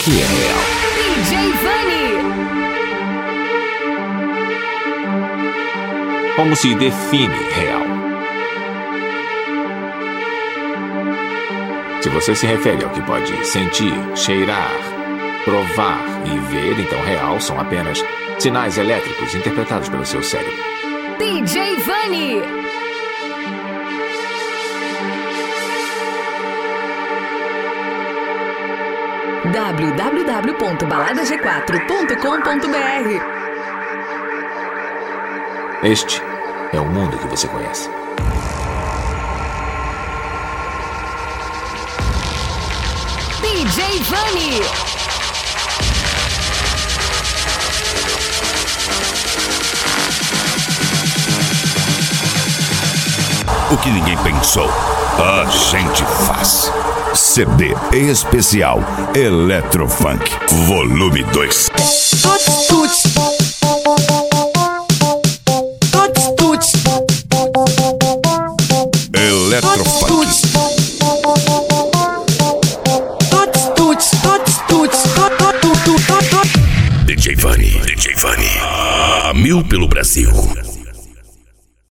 que é real. DJ Vani. Como se define real? Se você se refere ao que pode sentir, cheirar, provar e ver, então real são apenas sinais elétricos interpretados pelo seu cérebro. DJ Vani. www.baladag4.com.br. Este é o mundo que você conhece. DJ Vani. O que ninguém pensou, a gente faz. CD especial Eletrofunk, volume 2. Eletrofunk. DJ Vani, a mil pelo Brasil.